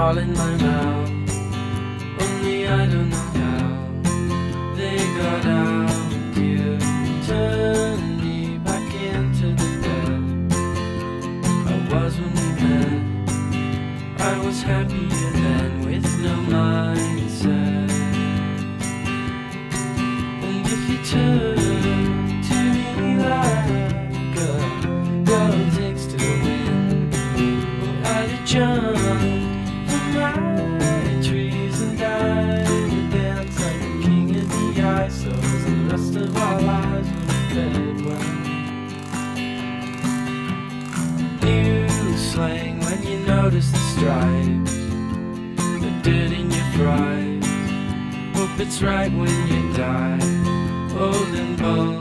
all in my mouth. Only I don't know how they got out. You turned me back into the bed I was when we met. I was happier then with no mindset. And if you turn to me like a girl takes to the wind, well, I'd have jumped from my trees and died to dance like a king of the ISOs, and the rest of our lives would have fed well. New slang when you notice the stripes, the dirt in your fries. Hope it's right when you die, old and bold.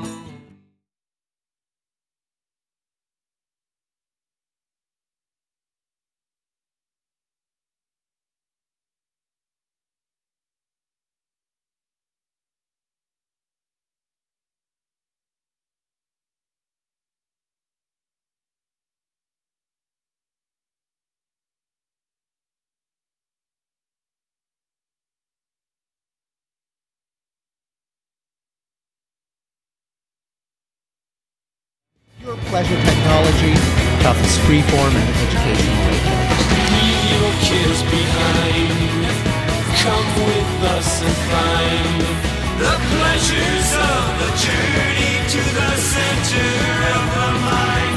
Pure pleasure technology, toughest freeform and educational radio's. Leave your kids behind. Come with us and find the pleasures of the journey to the center of the mind.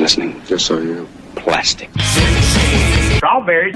listening? Just so you know. Plastic. Strawberries.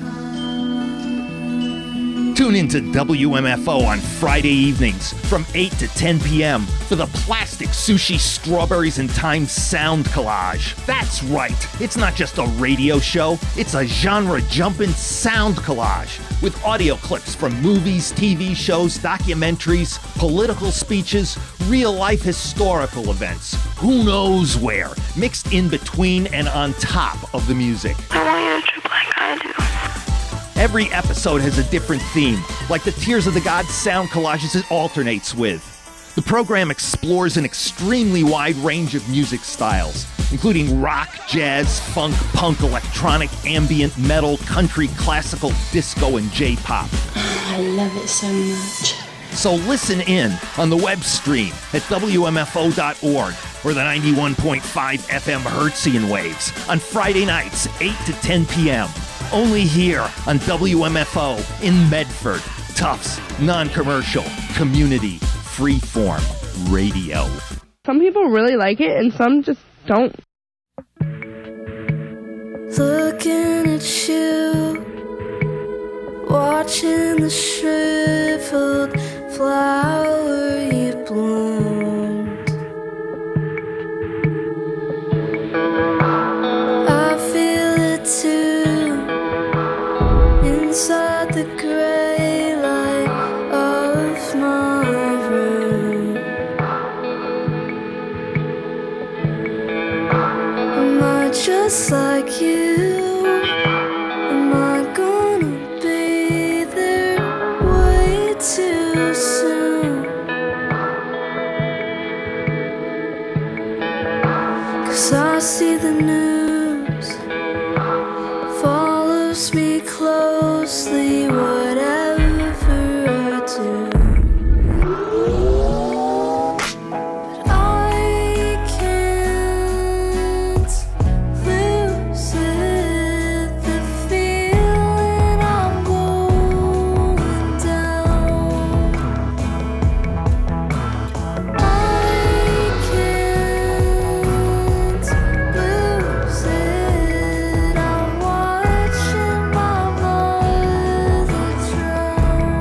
Tune into WMFO on Friday evenings from 8 to 10 p.m. for the Plastic Sushi Strawberries and Time Sound Collage. That's right, it's not just a radio show, it's a genre-jumping sound collage with audio clips from movies, TV shows, documentaries, political speeches, real-life historical events, who knows where, mixed in between and on top of the music. I want you to trip like I do. Every episode has a different theme, like the Tears of the Gods sound collages it alternates with. The program explores an extremely wide range of music styles, including rock, jazz, funk, punk, electronic, ambient, metal, country, classical, disco, and J-pop. I love it so much. So listen in on the web stream at WMFO.org or the 91.5 FM Hertzian waves on Friday nights, 8 to 10 p.m. Only here on WMFO in Medford. Tufts, non-commercial, community, freeform radio. Some people really like it and some just don't. Looking at you, watching the shriveled flower you bloomed. I feel it too, inside the gray light of my room. Am I just like you? Am I gonna be there way too soon? 'Cause I see the news follows me closely, whatever I do. But I can't lose it, the feeling I'm going down. I can't lose it, I'm watching my mother drown.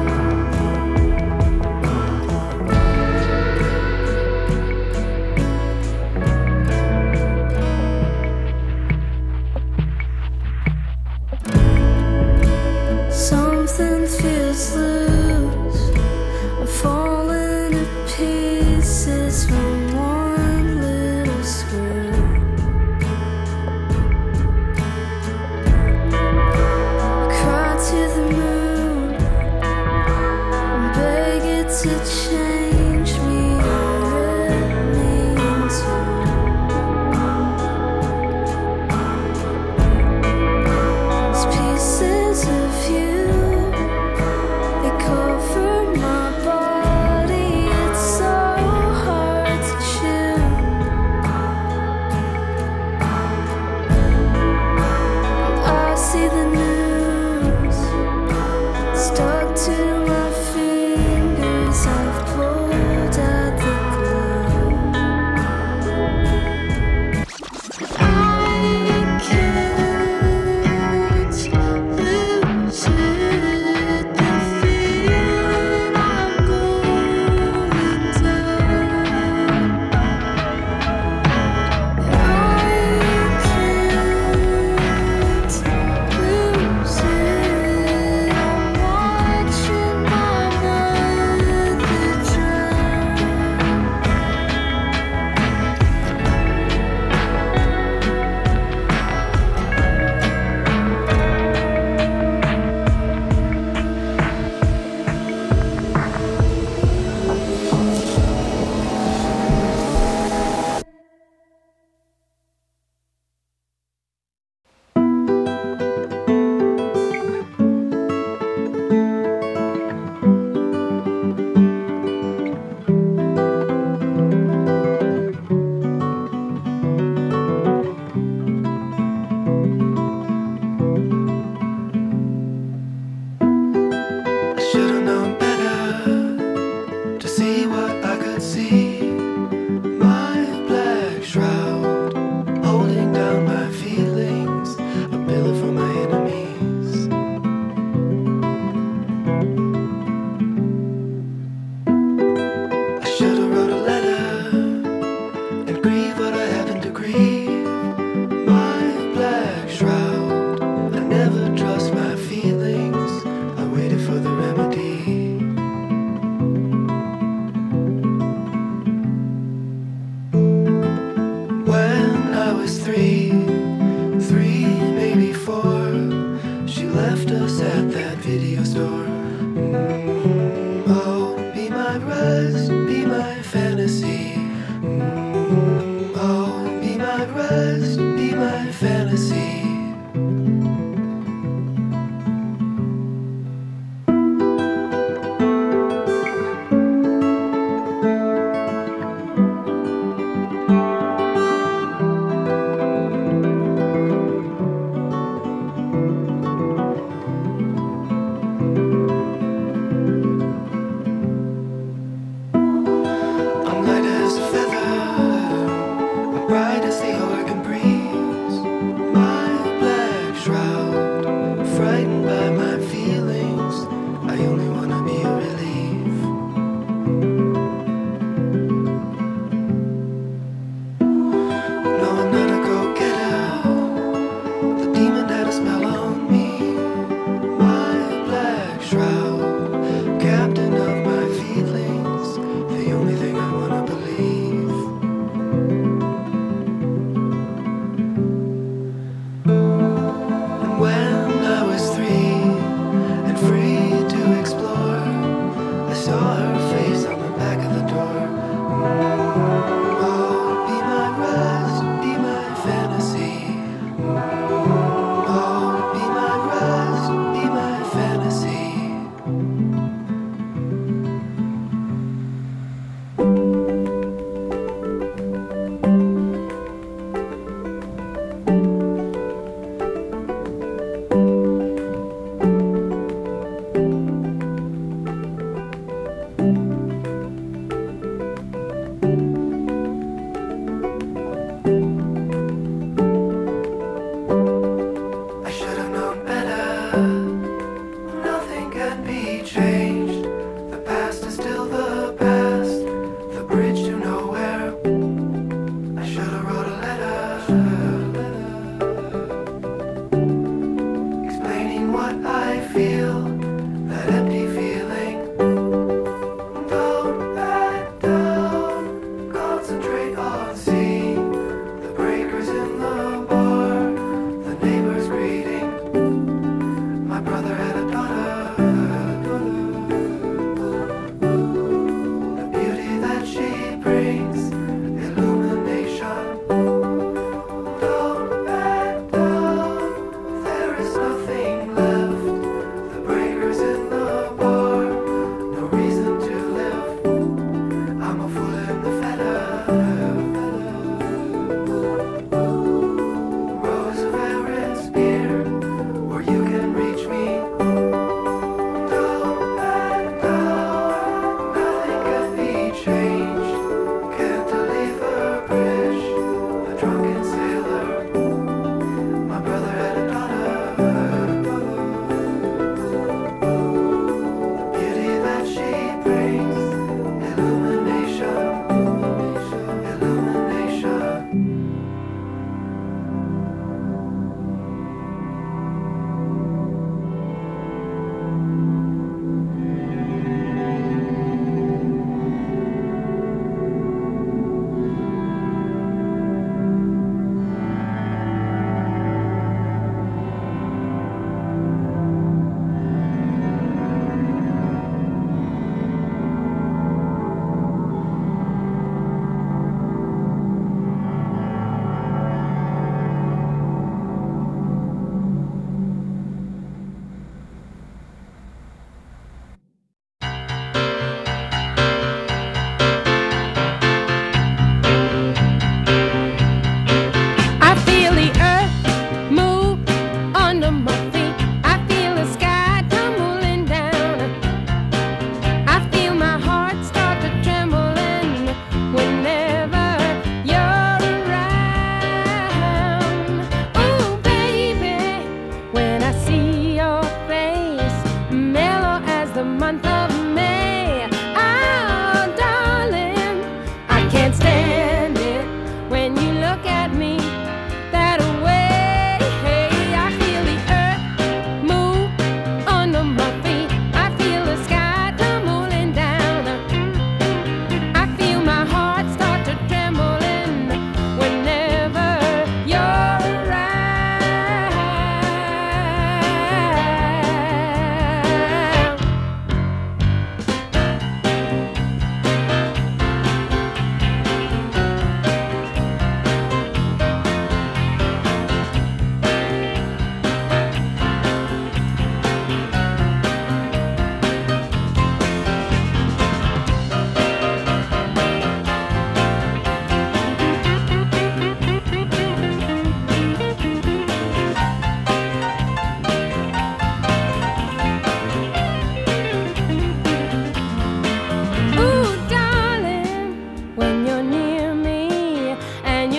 Something feels loose, I'm falling to pieces from one little screw. I cry to the moon and beg it to change me or let me into. These pieces of you, they rest, be my fantasy. I'm light as a feather, bright as the Oregon breeze. My black shroud, frightened by my feelings. I only wanna be a relief. No, I'm not a go-getter. The demon had a spell on me. My black shroud, captain of my feelings. The only thing I wanna believe. And when I was 3 and free to explore, I saw her face on the back of the door. Oh, be my rest, be my fantasy. Oh, be my rest, be my fantasy. I should have known better. Nothing can be changed. The past is still the past. The bridge to nowhere. I should have wrote a letter explaining what I feel. That empty feeling. Don't back down. Concentrate on seeing the breakers in the bar. The neighbors greeting. My brother had a daughter. The beauty that she brings, illumination. Don't back down. There is nothing left. The breakers in the bar. No reason to live. I'm a fool in the feather. Rose of Aaron's beard, where you can reach me. Don't back down, nothing can be changed. Cantilever bridge, a drunken sailor. My brother had a daughter. The beauty that she brings, illumination, illumination.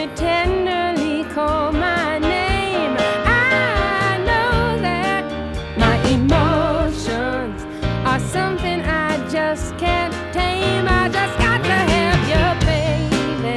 may tenderly call my name, I know that my emotions are something I just can't tame. I just got to have you, baby.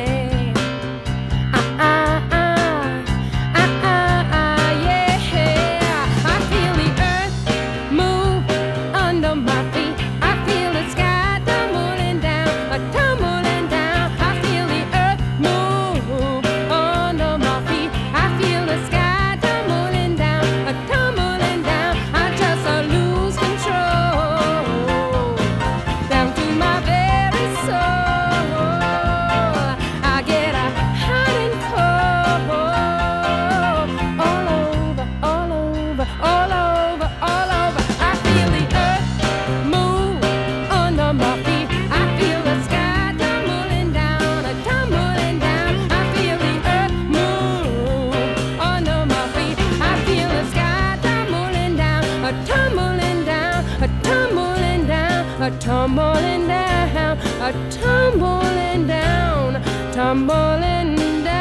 Yeah. I feel the earth move under my feet. I feel the sky tumbling down, tumbling down. I feel the earth move under my feet. I feel the sky tumbling down, tumbling down. I just lose control down to my very soul. I get a hot and cold all over, all over, all over, all over. I feel the earth move under my feet. I feel the sky tumbling down, tumbling down. I feel the earth move under my feet. I feel the sky tumbling down, tumbling down, tumbling down, tumbling down, tumbling down, tumbling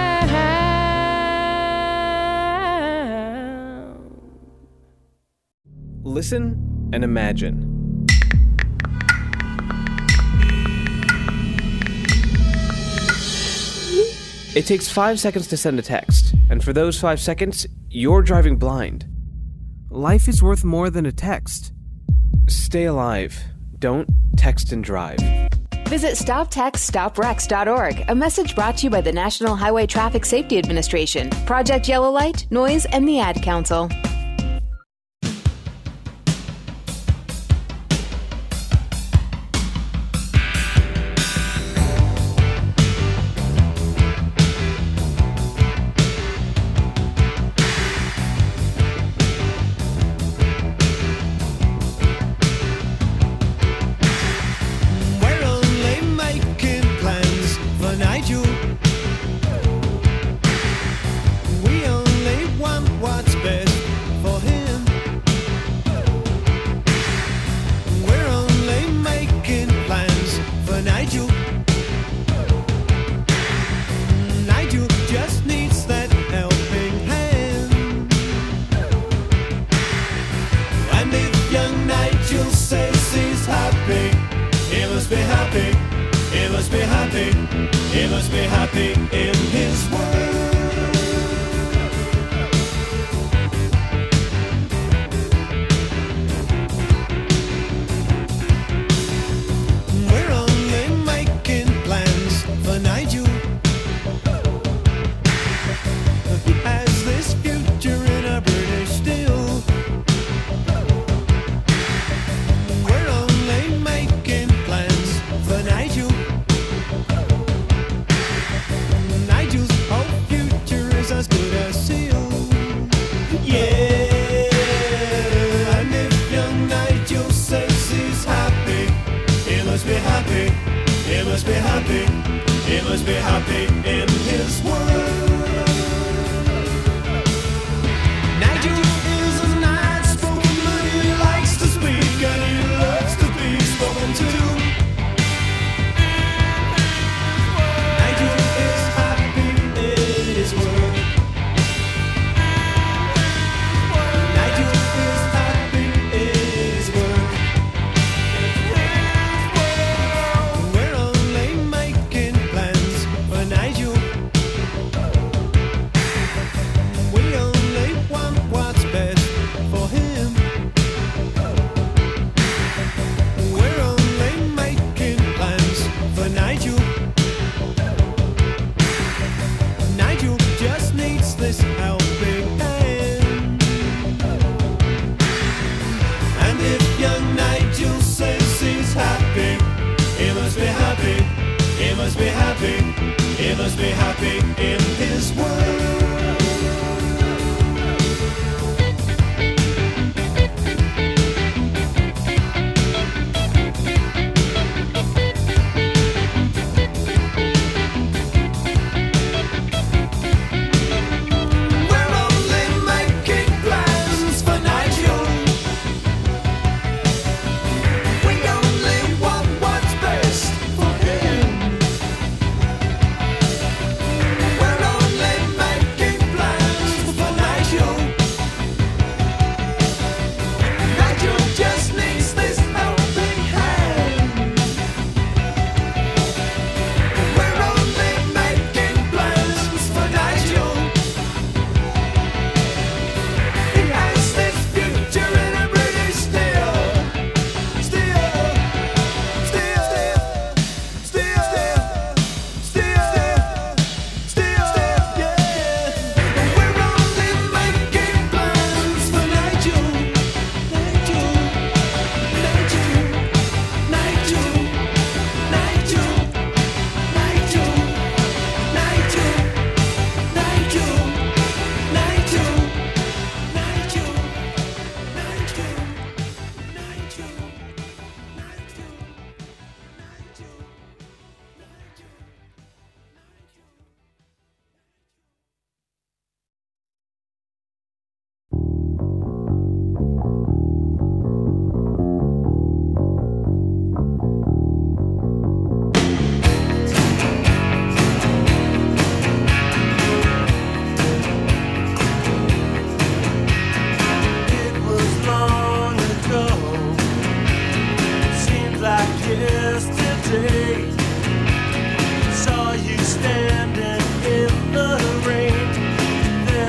down. Listen and imagine. It takes 5 seconds to send a text, and for those 5 seconds, you're driving blind. Life is worth more than a text. Stay alive. Don't text and drive. Visit StopTextStopWrecks.org, a message brought to you by the National Highway Traffic Safety Administration, Project Yellow Light, Noise, and the Ad Council. We're only making plans for Nigel. We only want what's best for him. We're only making plans for Nigel. Nigel just needs that helping hand. And if young Nigel says he's happy, he must be happy, he must be happy, he must be happy in his world. We're only making plans for Nigel. He has this future in a British steel. We're only making plans for Nigel. Nigel's whole future is as good as sealed. Yeah, and if young Nigel says he's happy, he must be happy, he must be happy, he must be happy in his world. Nigel is an outspoken man, he likes to speak and he loves to be spoken to. Nigel is happy in his world. Nigel is happy in his world. We're only making plans for Nigel. We only want what's best for him. We're only making plans for Nigel. Nigel just needs this helping hand. And if young Nigel says he's happy, he must be happy, he must be happy, he must be happy in his world. We're only making plans for Nigel. We only want what's best for him.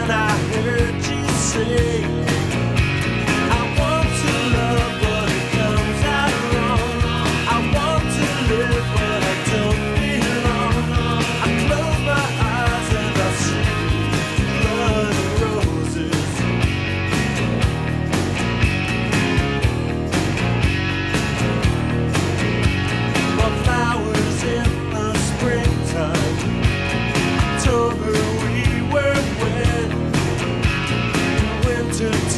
when I heard you say, I want to love but it comes out wrong. I want to live but I don't belong. I close my eyes and I see blood and roses. My flowers in the springtime. October we were wed. Winter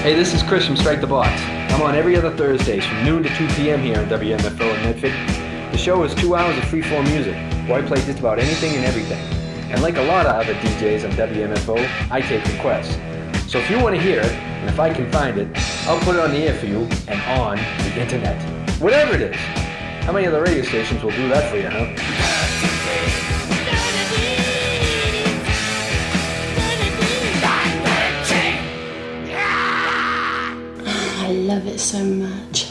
Hey, this is Chris from Strike the Box. I'm on every other Thursdays from noon to 2 p.m. here on WMFO in Medford. The show is 2 hours of free-form music, where I play just about anything and everything. And like a lot of other DJs on WMFO, I take requests. So if you want to hear it, and if I can find it, I'll put it on the air for you and on the internet. Whatever it is. How many other radio stations will do that for you, huh? I love it so much.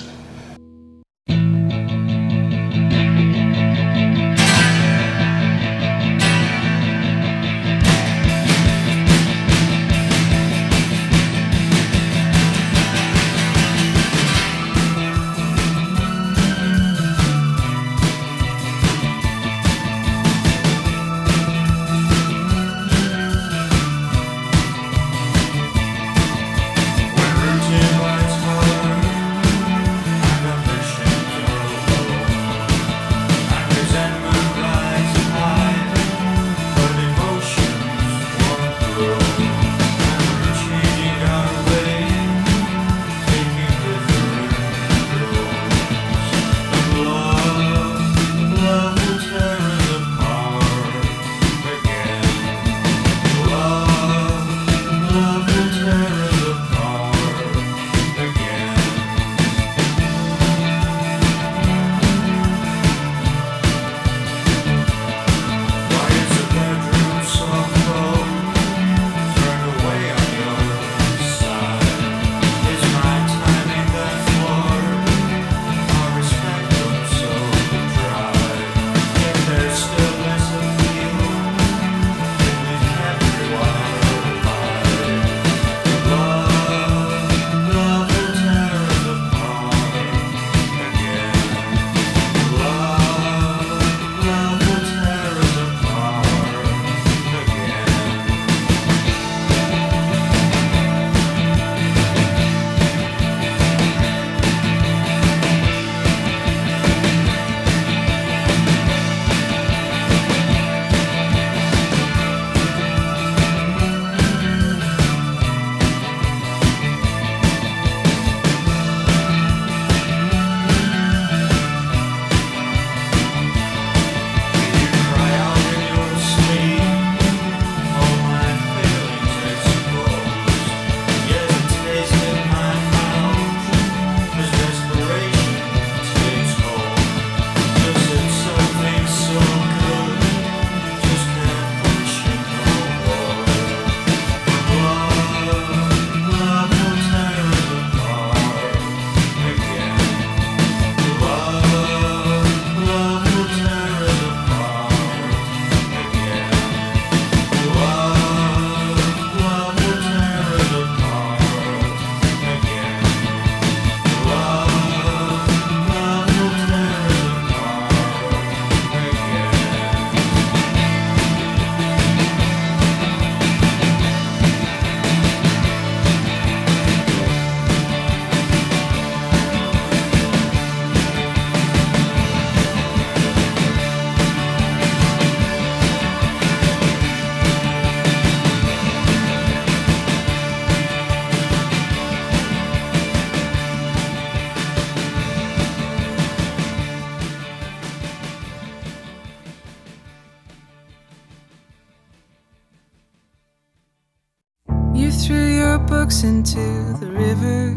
You threw your books into the river.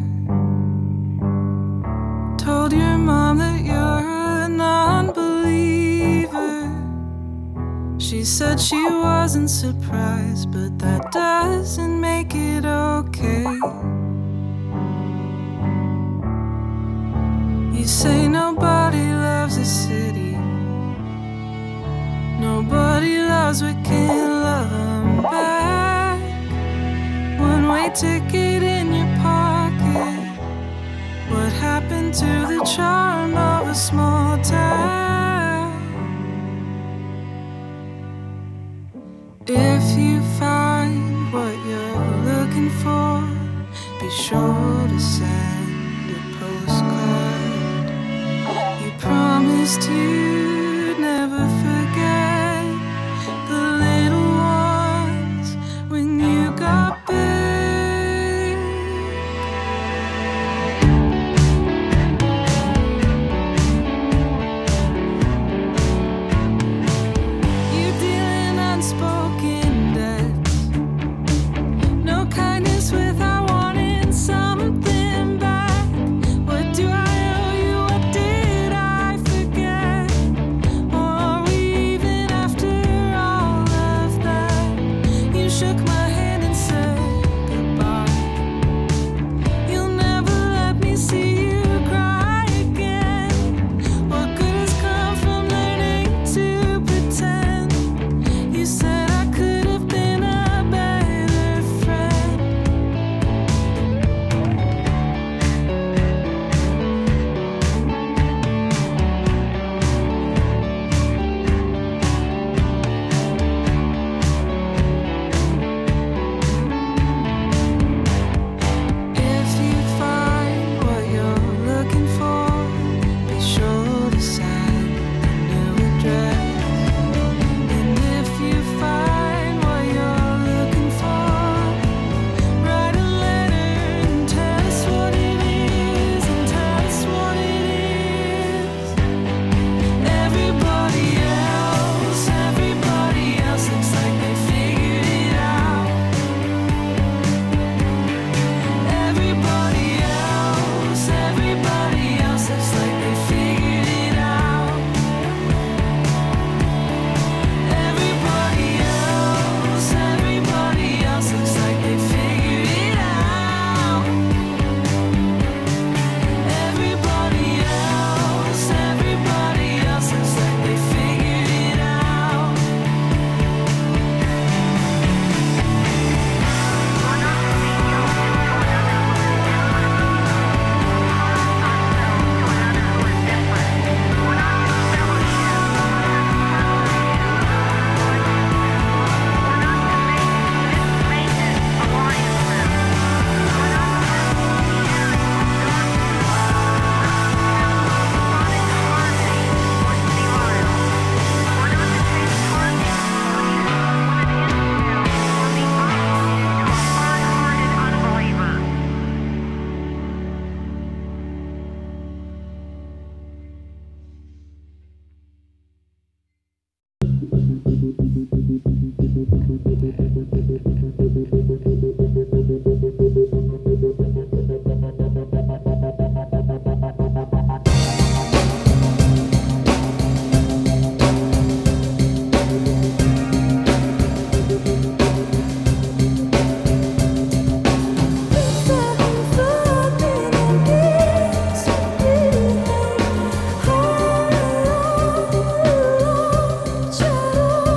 Told your mom that you're a non-believer. She said she wasn't surprised, but that doesn't make it okay. You say nobody loves a city. Nobody loves what can't love 'em back. One-way ticket in your pocket. What happened to the charm of a small town? If you find what you're looking for, be sure to send a postcard. You promised you'd never forget the little ones when you got big. Shadow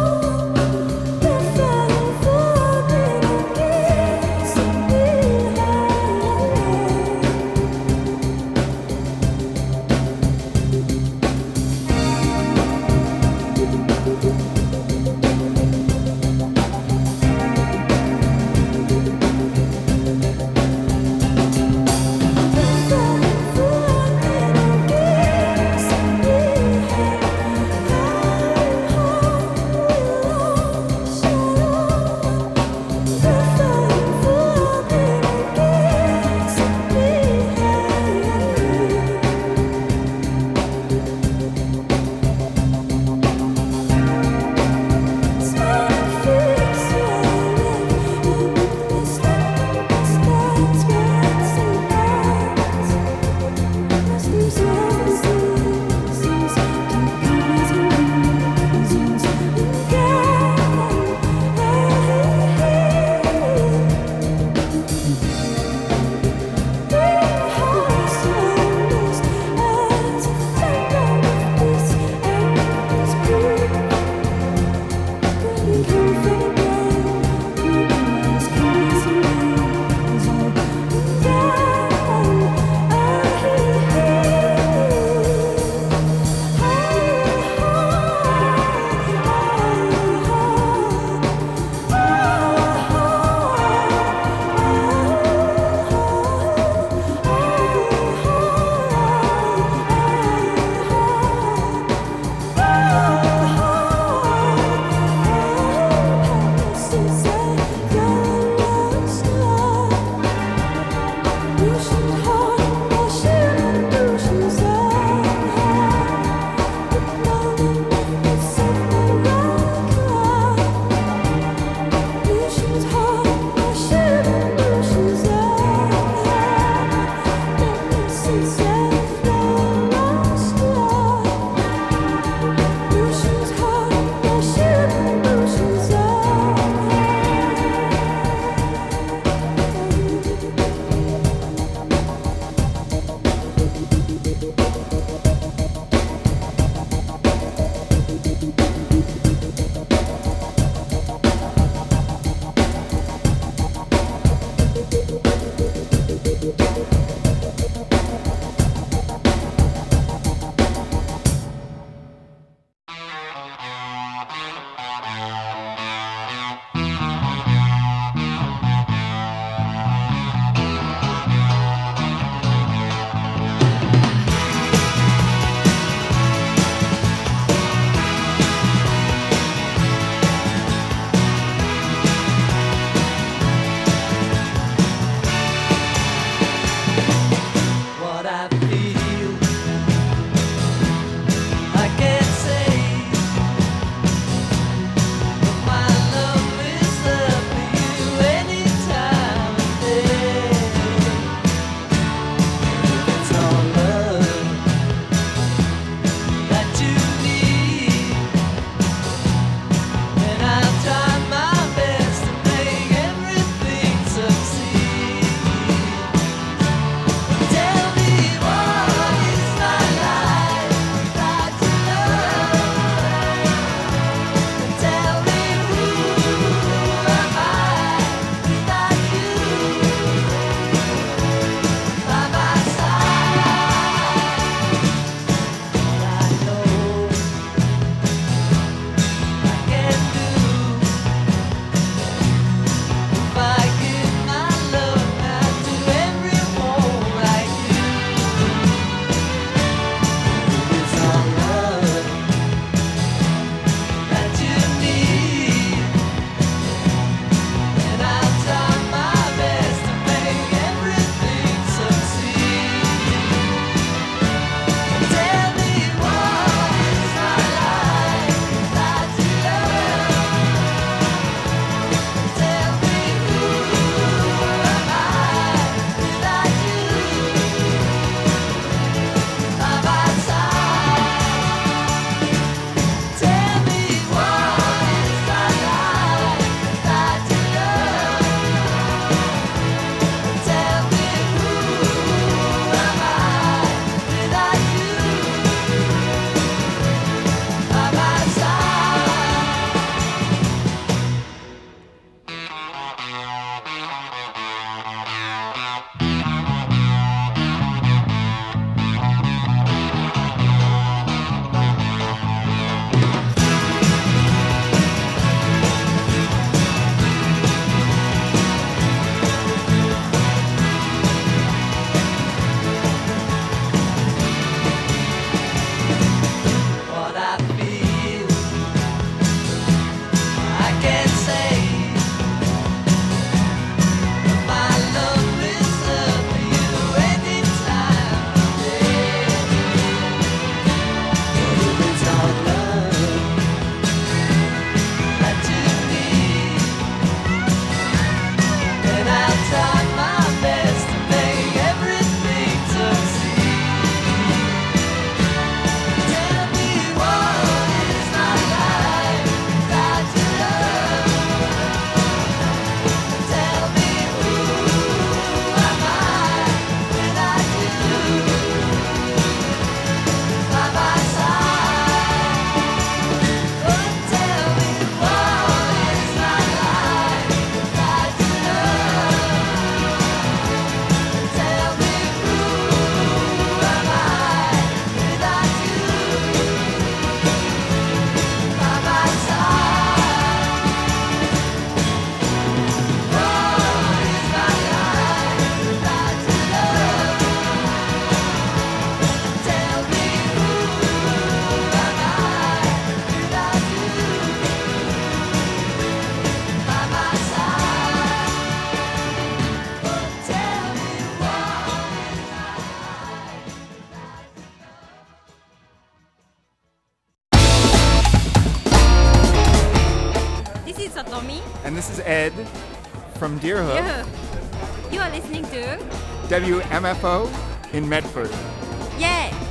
this is Ed from Deerhook. Yeah. You are listening to WMFO in Medford. Yeah.